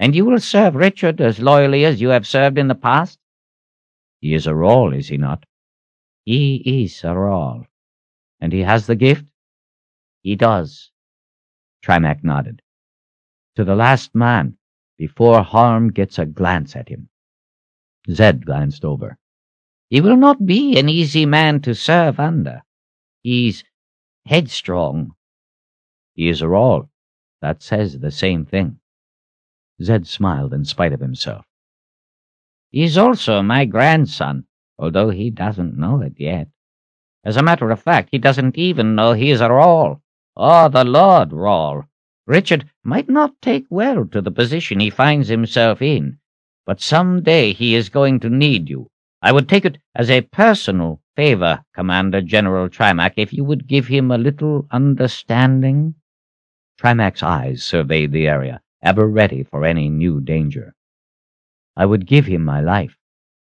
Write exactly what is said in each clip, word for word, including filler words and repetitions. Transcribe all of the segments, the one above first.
And you will serve Richard as loyally as you have served in the past? He is a Ral, is he not? He is a Ral. And he has the gift? He does. Trimac nodded. To the last man, before harm gets a glance at him. Zed glanced over. He will not be an easy man to serve under. He's headstrong. He is a Ral. That says the same thing. Zed smiled in spite of himself. He is also my grandson, although he doesn't know it yet. As a matter of fact, he doesn't even know he is a Ral. Oh, the Lord Ral. Richard might not take well to the position he finds himself in, but some day he is going to need you. I would take it as a personal favor, Commander General Trimac, if you would give him a little understanding. Trimac's eyes surveyed the area, ever ready for any new danger. I would give him my life.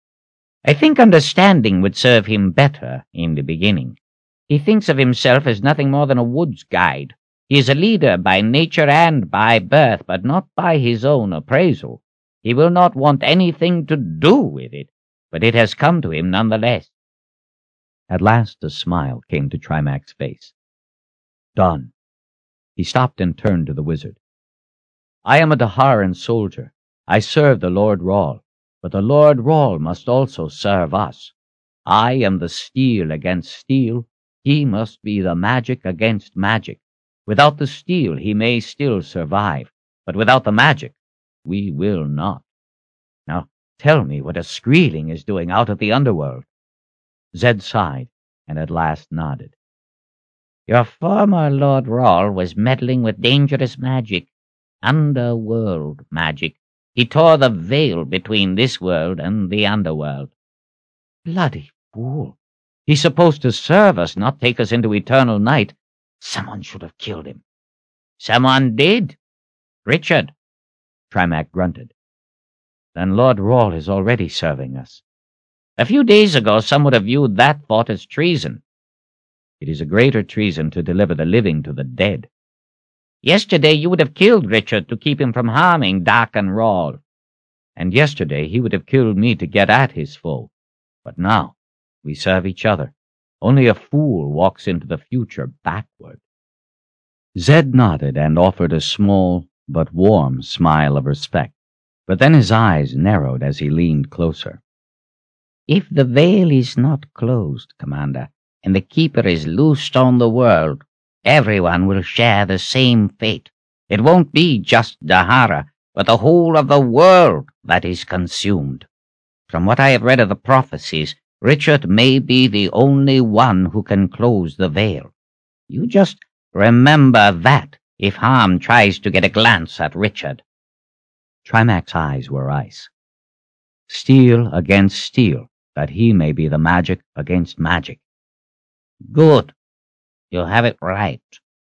I think understanding would serve him better in the beginning. He thinks of himself as nothing more than a woods guide. He is a leader by nature and by birth, but not by his own appraisal. He will not want anything to do with it, but it has come to him nonetheless. At last a smile came to Trimac's face. Done. He stopped and turned to the wizard. I am a Daharan soldier. I serve the Lord Ral, but the Lord Ral must also serve us. I am the steel against steel. He must be the magic against magic. Without the steel he may still survive, but without the magic we will not. Now tell me what a Skreeling is doing out of the underworld. Zed sighed, and at last nodded. Your former Lord Ral was meddling with dangerous magic, underworld magic. He tore the veil between this world and the underworld. Bloody fool. He's supposed to serve us, not take us into eternal night. Someone should have killed him. Someone did. Richard. Trimac grunted. Then Lord Ral is already serving us. A few days ago some would have viewed that thought as treason. It is a greater treason to deliver the living to the dead. Yesterday you would have killed Richard to keep him from harming Darken Ral. And yesterday he would have killed me to get at his foe. But now we serve each other. Only a fool walks into the future backward. Zed nodded and offered a small but warm smile of respect, but then his eyes narrowed as he leaned closer. If the veil is not closed, Commander, and the Keeper is loosed on the world, everyone will share the same fate. It won't be just Dahara, but the whole of the world that is consumed. From what I have read of the prophecies, Richard may be the only one who can close the veil. You just remember that if harm tries to get a glance at Richard. Trimac's eyes were ice. Steel against steel, that he may be the magic against magic. Good. You have it right.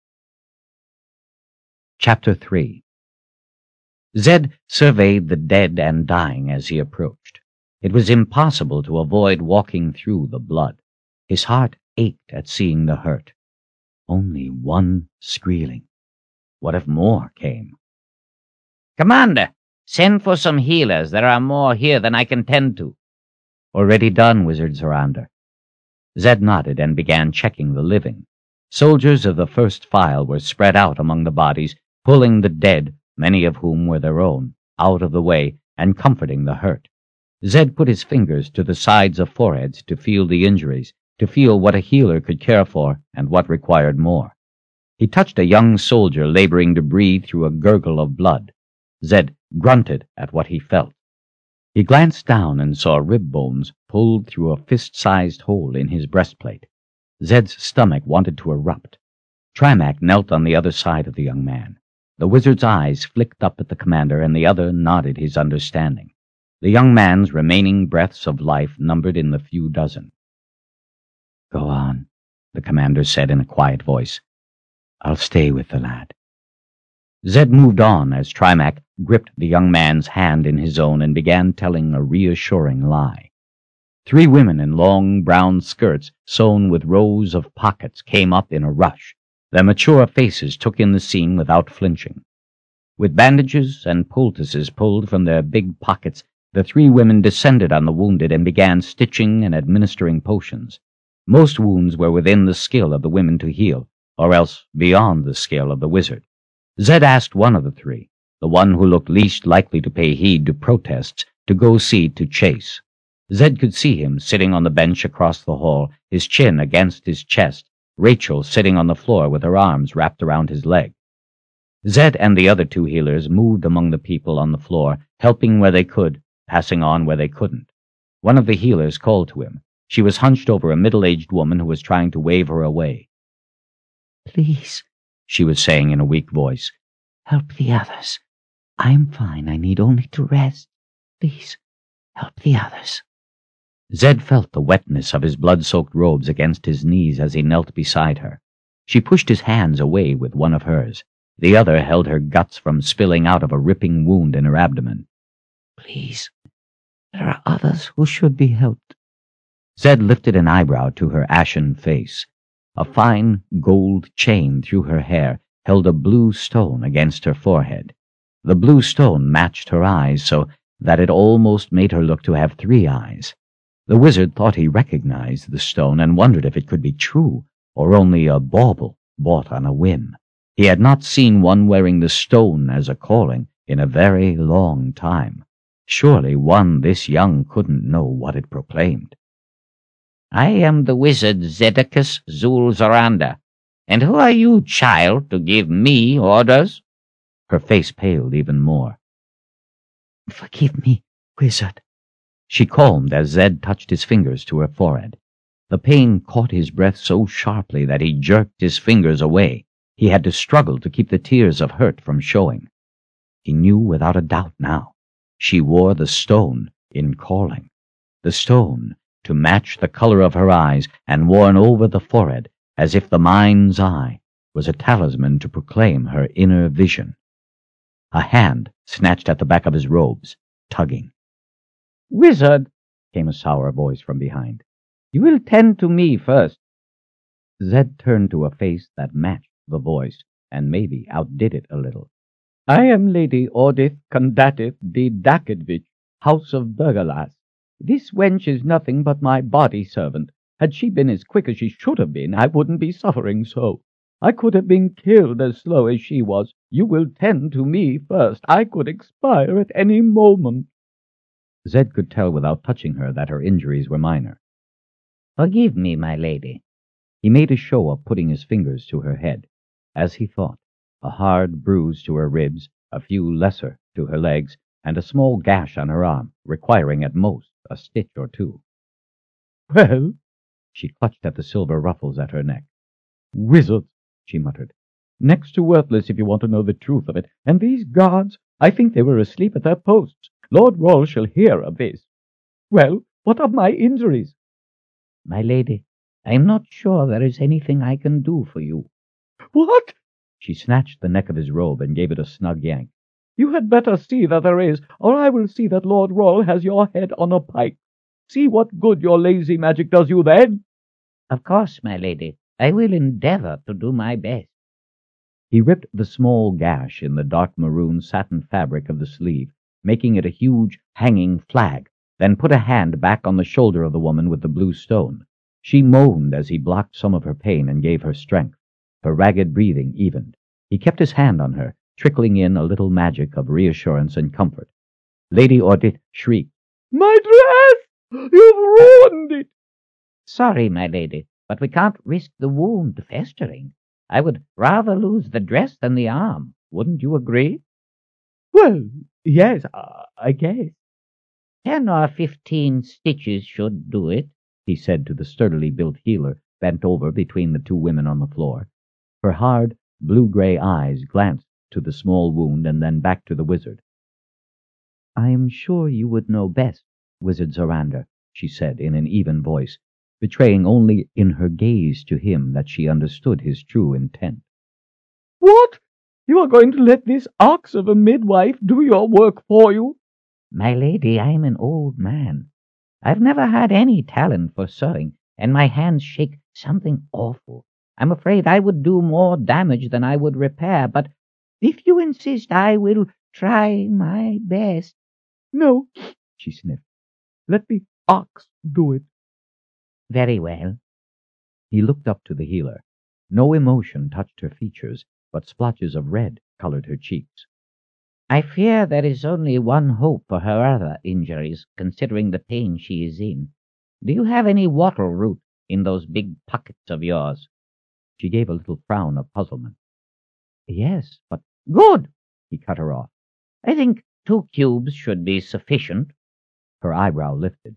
Chapter three. Zed surveyed the dead and dying as he approached. It was impossible to avoid walking through the blood. His heart ached at seeing the hurt. Only one Skreeling. What if more came? Commander, send for some healers. There are more here than I can tend to. Already done, Wizard Zorander. Zed nodded and began checking the living. Soldiers of the first file were spread out among the bodies, pulling the dead, many of whom were their own, out of the way and comforting the hurt. Zed put his fingers to the sides of foreheads to feel the injuries, to feel what a healer could care for and what required more. He touched a young soldier laboring to breathe through a gurgle of blood. Zed grunted at what he felt. He glanced down and saw rib bones pulled through a fist-sized hole in his breastplate. Zed's stomach wanted to erupt. Trimac knelt on the other side of the young man. The wizard's eyes flicked up at the commander, and the other nodded his understanding. The young man's remaining breaths of life numbered in the few dozen. Go on, the commander said in a quiet voice. I'll stay with the lad. Zed moved on as Trimac gripped the young man's hand in his own and began telling a reassuring lie. Three women in long brown skirts sewn with rows of pockets came up in a rush. Their mature faces took in the scene without flinching. With bandages and poultices pulled from their big pockets, the three women descended on the wounded and began stitching and administering potions. Most wounds were within the skill of the women to heal, or else beyond the skill of the wizard. Zed asked one of the three, the one who looked least likely to pay heed to protests, to go see to Chase. Zed could see him sitting on the bench across the hall, his chin against his chest, Rachel sitting on the floor with her arms wrapped around his leg. Zed and the other two healers moved among the people on the floor, helping where they could, passing on where they couldn't. One of the healers called to him. She was hunched over a middle-aged woman who was trying to wave her away. "Please," she was saying in a weak voice, "help the others. I'm fine. I need only to rest. Please, help the others." Zed felt the wetness of his blood-soaked robes against his knees as he knelt beside her. She pushed his hands away with one of hers. The other held her guts from spilling out of a ripping wound in her abdomen. "Please, there are others who should be helped." Zed lifted an eyebrow to her ashen face. A fine gold chain through her hair held a blue stone against her forehead. The blue stone matched her eyes so that it almost made her look to have three eyes. The wizard thought he recognized the stone and wondered if it could be true or only a bauble bought on a whim. He had not seen one wearing the stone as a calling in a very long time. Surely one this young couldn't know what it proclaimed. "I am the wizard Zedicus Zul'Zoranda. And who are you, child, to give me orders?" Her face paled even more. "Forgive me, wizard." She calmed as Zed touched his fingers to her forehead. The pain caught his breath so sharply that he jerked his fingers away. He had to struggle to keep the tears of hurt from showing. He knew without a doubt now. She wore the stone in calling. The stone to match the color of her eyes and worn over the forehead as if the mind's eye was a talisman to proclaim her inner vision. A hand snatched at the back of his robes, tugging. "Wizard," came a sour voice from behind. "You will tend to me first." Zed turned to a face that matched the voice, and maybe outdid it a little. "I am Lady Ordith Condatif de Dakidvich, House of Bergalas. This wench is nothing but my body servant. Had she been as quick as she should have been, I wouldn't be suffering so. I could have been killed as slow as she was. You will tend to me first. I could expire at any moment." Zed could tell without touching her that her injuries were minor. "Forgive me, my lady." He made a show of putting his fingers to her head. As he thought, a hard bruise to her ribs, a few lesser to her legs, and a small gash on her arm, requiring at most a stitch or two. "Well?" She clutched at the silver ruffles at her neck. "Wizards," she muttered. "Next to worthless, if you want to know the truth of it. And these guards, I think they were asleep at their posts. Lord Roll shall hear of this. Well, what of my injuries?" "My lady, I am not sure there is anything I can do for you." "What?" She snatched the neck of his robe and gave it a snug yank. "You had better see that there is, or I will see that Lord Roll has your head on a pike. See what good your lazy magic does you then." "Of course, my lady. I will endeavor to do my best." He ripped the small gash in the dark maroon satin fabric of the sleeve, making it a huge hanging flag, then put a hand back on the shoulder of the woman with the blue stone. She moaned as he blocked some of her pain and gave her strength. Her ragged breathing evened. He kept his hand on her, trickling in a little magic of reassurance and comfort. Lady Ordith shrieked, "My dress! You've ruined it!" "Sorry, my lady, but we can't risk the wound festering. I would rather lose the dress than the arm. Wouldn't you agree?" "Well, yes, uh, I guess." "Ten or fifteen stitches should do it," he said to the sturdily built healer bent over between the two women on the floor. Her hard, blue-gray eyes glanced to the small wound and then back to the wizard. "I am sure you would know best, Wizard Zorander," she said in an even voice, betraying only in her gaze to him that she understood his true intent. "What? You are going to let this ox of a midwife do your work for you?" "My lady, I am an old man. I've never had any talent for sewing, and my hands shake something awful. I'm afraid I would do more damage than I would repair, but If you insist, I will try my best. No, she sniffed. Let the ox do it. Very well. He looked up to the healer. No emotion touched her features, but splotches of red colored her cheeks. I fear there is only one hope for her other injuries, considering the pain she is in. Do you have any wattle root in those big pockets of yours? She gave a little frown of puzzlement. Yes, but good, he cut her off. I think two cubes should be sufficient. Her eyebrow lifted.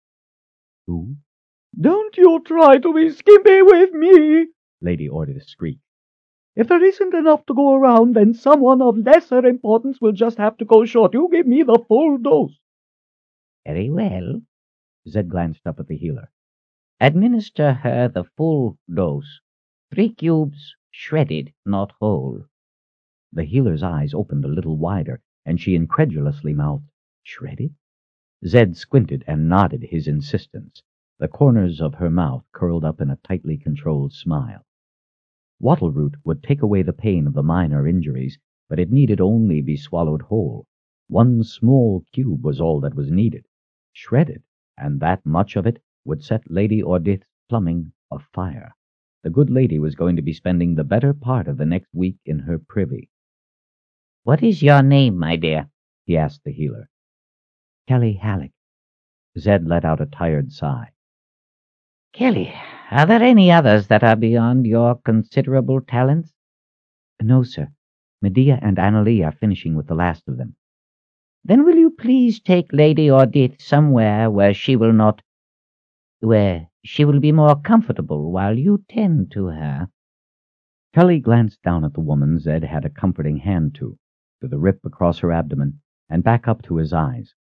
Two? Don't you try to be skimpy with me, Lady Ordis shrieked. If there isn't enough to go around, then someone of lesser importance will just have to go short. You give me the full dose. Very well. Zed glanced up at the healer. Administer her the full dose. Three cubes shredded, not whole. The healer's eyes opened a little wider, and she incredulously mouthed, Shredded? Zed squinted and nodded his insistence. The corners of her mouth curled up in a tightly controlled smile. Wattleroot would take away the pain of the minor injuries, but it needed only be swallowed whole. One small cube was all that was needed. Shredded, and that much of it would set Lady Ordith's plumbing afire. The good lady was going to be spending the better part of the next week in her privy. What is your name, my dear? He asked the healer. Kelly Halleck. Zed let out a tired sigh. Kelly, are there any others that are beyond your considerable talents? No, sir. Medea and Annalee are finishing with the last of them. Then will you please take Lady Ordith somewhere where she will not... where she will be more comfortable while you tend to her? Kelly glanced down at the woman Zed had a comforting hand to, to the rip across her abdomen, and back up to his eyes.